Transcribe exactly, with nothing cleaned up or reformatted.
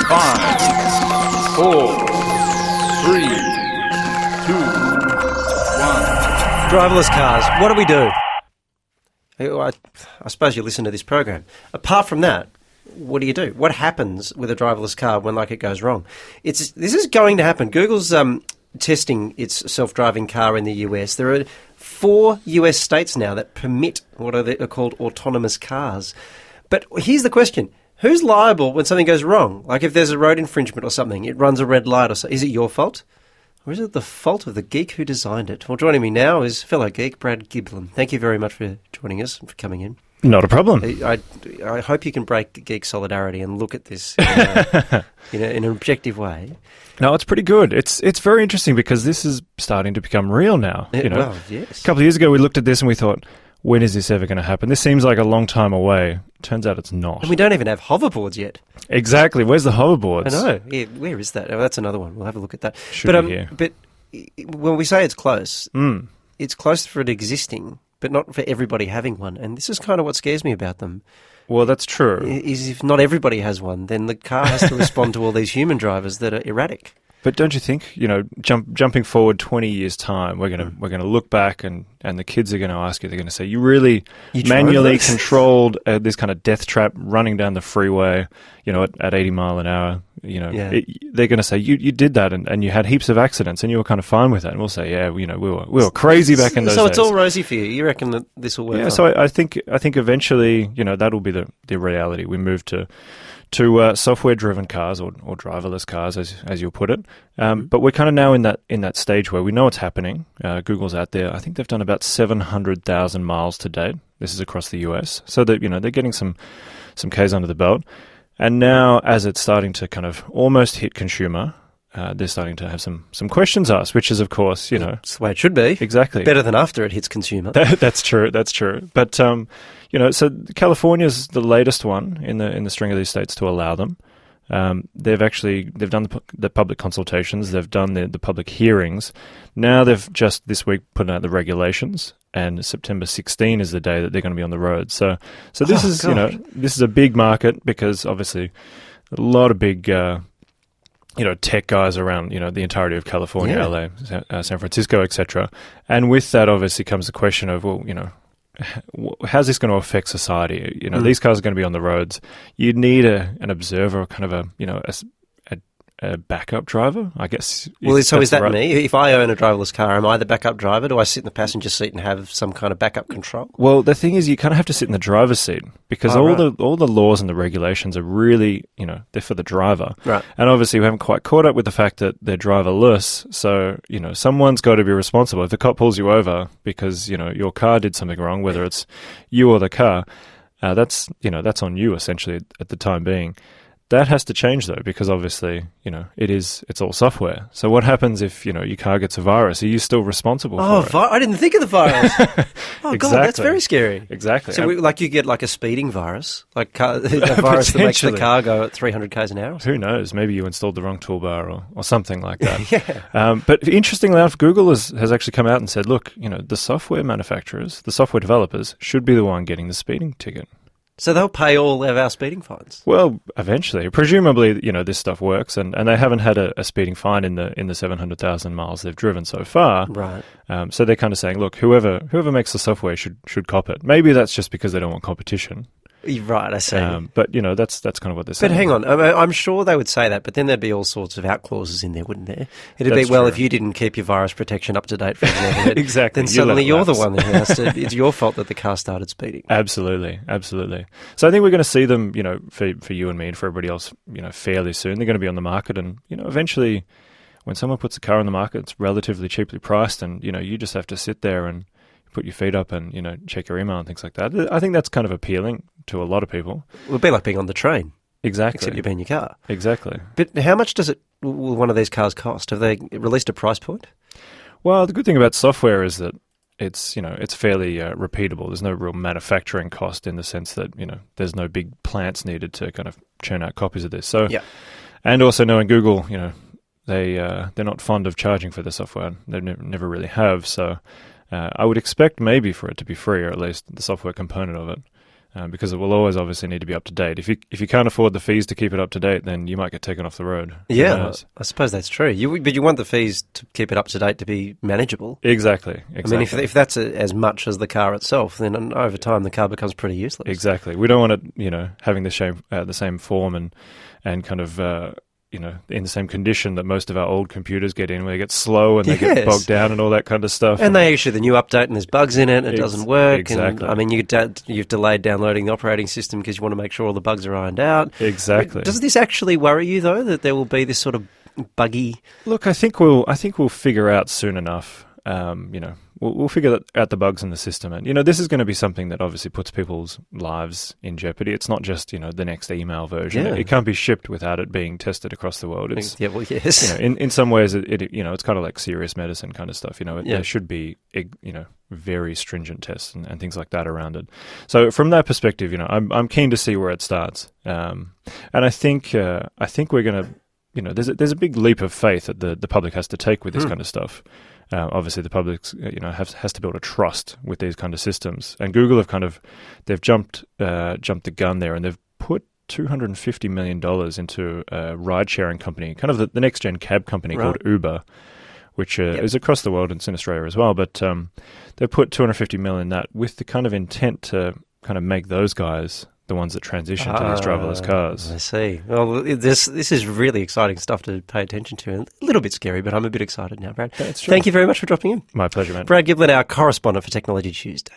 Five, four, three, two, one. Driverless cars. What do we do? I, I suppose you listen to this program. Apart from that, what do you do? What happens with a driverless car when, like, it goes wrong? It's this is going to happen. Google's um, testing its self-driving car in the U S. There are four U S states now that permit what are, they, are called autonomous cars. But here's the question. Who's liable when something goes wrong? Like if there's a road infringement or something, it runs a red light or so. Is it your fault? Or is it the fault of the geek who designed it? Well, joining me now is fellow geek Brad Giblin. Thank you very much for joining us and for coming in. Not a problem. I, I, I hope you can break geek solidarity and look at this in, a, in, a, in an objective way. No, it's pretty good. It's it's very interesting because this is starting to become real now. It, you know? Well, yes. A couple of years ago, we looked at this and we thought, when is this ever going to happen? This seems like a long time away. Turns out it's not. And we don't even have hoverboards yet. Exactly. Where's the hoverboards? I know. Yeah, where is that? Oh, that's another one. We'll have a look at that. Should but, be um, here. But when we say it's close, Mm. it's close for it existing, but not for everybody having one. And this is kind of what scares me about them. Well, that's true. Is if not everybody has one, then the car has to respond to all these human drivers that are erratic. But don't you think, you know, jump, jumping forward twenty years' time, we're going to Mm. we're going to look back and, and the kids are going to ask you, they're going to say, you really You drove manually this?" controlled uh, this kind of death trap running down the freeway, you know, at, at eighty mile an hour. You know, Yeah. it, they're going to say, you you did that and, and you had heaps of accidents and you were kind of fine with that. And we'll say, yeah, you know, we were we were crazy back in those So days. it's all rosy for you. You reckon that this will work? Yeah, fine? so I, I think I think eventually, you know, that'll be the, the reality. We move to to uh, software-driven cars or, or driverless cars, as as you'll put it. Um, Mm-hmm. But we're kind of now in that in that stage where we know it's happening. Uh, Google's out there. I think they've done about seven hundred thousand miles to date. This is across the U S, so that you know they're getting some some K's under the belt. And now, as it's starting to kind of almost hit consumer, uh, they're starting to have some some questions asked, which is, of course, you know, That's the way it should be. exactly Better than after it hits consumer. that, that's true. That's true. But um, you know, so California's the latest one in the in the string of these states to allow them. Um, they've actually they've done the, pu- the public consultations. They've done the, the public hearings. Now they've just this week put out the regulations, and September sixteenth is the day that they're going to be on the road. So, so this Oh, is you know God. this is a big market because obviously a lot of big. Uh, you know, tech guys around, you know, the entirety of California, Yeah. L A, Sa- uh, San Francisco, et cetera. And with that, obviously, comes the question of, well, you know, h- wh- how's this going to affect society? You know, Mm. these cars are going to be on the roads. You need a an observer, kind of a, you know, a, s- a- a backup driver, I guess. Well, if so that's is that the right- me? If I own a driverless car, am I the backup driver? Do I sit in the passenger seat and have some kind of backup control? Well, the thing is, you kind of have to sit in the driver's seat because Oh, all right. the all the laws and the regulations are really, you know, they're for the driver. Right. And obviously, we haven't quite caught up with the fact that they're driverless. So, you know, someone's got to be responsible. If the cop pulls you over because, you know, your car did something wrong, whether it's you or the car, uh, that's, you know, that's on you essentially at, at the time being. That has to change though, because obviously, you know, it is, it's all software. So what happens if, you know, your car gets a virus? Are you still responsible Oh, for it? vi- I didn't think of the virus. Oh, God, that's Exactly. very scary. Exactly. So, And we, like, you get like a speeding virus, like car, a virus that makes the Potentially. car go at three hundred k's an hour. Or who knows? Maybe you installed the wrong toolbar or, or something like that. Yeah. Um, but interestingly enough, Google has, has actually come out and said, look, you know, the software manufacturers, the software developers should be the one getting the speeding ticket. So they'll pay all of our speeding fines. Well, eventually, presumably, you know, this stuff works, and, and they haven't had a, a speeding fine in the in the seven hundred thousand miles they've driven so far. Right. Um, so they're kind of saying, look, whoever whoever makes the software should should cop it. Maybe that's just because they don't want competition. Right, I see. Um, but you know, that's that's kind of what they're but saying. hang on, I- I'm sure they would say that, but then there'd be all sorts of out clauses in there, wouldn't there? It'd That's be, well, true. if you didn't keep your virus protection up to date, for example, Exactly. then You let suddenly it you're the lapse. one that has to, it's your fault that the car started speeding. Absolutely, absolutely. So I think we're going to see them, you know, for for you and me and for everybody else, you know, fairly soon. They're going to be on the market, and you know, eventually, when someone puts a car on the market, it's relatively cheaply priced, and you know, you just have to sit there and put your feet up and you know, check your email and things like that. I think that's kind of appealing to a lot of people. It would be like being on the train, Exactly. except you're in your car. Exactly. But how much does it, will one of these cars cost? Have they released a price point? Well, the good thing about software is that it's, you know, it's fairly uh, repeatable. There's no real manufacturing cost in the sense that, you know, there's no big plants needed to kind of churn out copies of this. So, Yeah. and also knowing Google, you know, they, uh, they're not fond of charging for the software. They never, never really have. So uh, I would expect maybe for it to be free, or at least the software component of it. uh, because it will always obviously need to be up to date. If you if you can't afford the fees to keep it up to date, then you might get taken off the road. Who Yeah, knows? I suppose that's true. You, but you want the fees to keep it up to date to be manageable. Exactly. Exactly. I mean, if, if that's a, as much as the car itself, then over time the car becomes pretty useless. Exactly. We don't want it, you know, having the same uh, the same form and and kind of uh, you know in the same condition that most of our old computers get in, where they get slow and they Yes. get bogged down and all that kind of stuff. And they issue the new update and there's bugs in it, it Ex- doesn't work. exactly. And, I mean, you da- you've delayed downloading the operating system because you want to make sure all the bugs are ironed out. Exactly. Does this actually worry you, though, that there will be this sort of buggy... Look, I think we'll I think we'll figure out soon enough. Um, you know, we'll, we'll figure out the bugs in the system, and you know, this is going to be something that obviously puts people's lives in jeopardy. It's not just you know the next email version. Yeah. It, it can't be shipped without it being tested across the world. It's Yeah, well, yes. you know, in in some ways, it, it you know it's kind of like serious medicine kind of stuff. You know, it, Yeah. there should be eg- you know very stringent tests and, and things like that around it. So from that perspective, you know, I'm I'm keen to see where it starts, um, and I think uh, I think we're going to you know there's a, there's a big leap of faith that the the public has to take with this Hmm. kind of stuff. Uh, obviously, the public, you know, has has to build a trust with these kind of systems, and Google have kind of they've jumped uh, jumped the gun there, and they've put two hundred and fifty million dollars into a ride sharing company, kind of the, the next gen cab company Right. called Uber, which uh, Yep. is across the world and it's in Australia as well. But um, they've put two hundred fifty million in that with the kind of intent to kind of make those guys the ones that transition to these driverless Ah, cars. I see. Well, this this is really exciting stuff to pay attention to, and a little bit scary, but I'm a bit excited now, Brad. That's true. Thank you very much for dropping in. My pleasure, man. Brad Giblin, our correspondent for Technology Tuesday.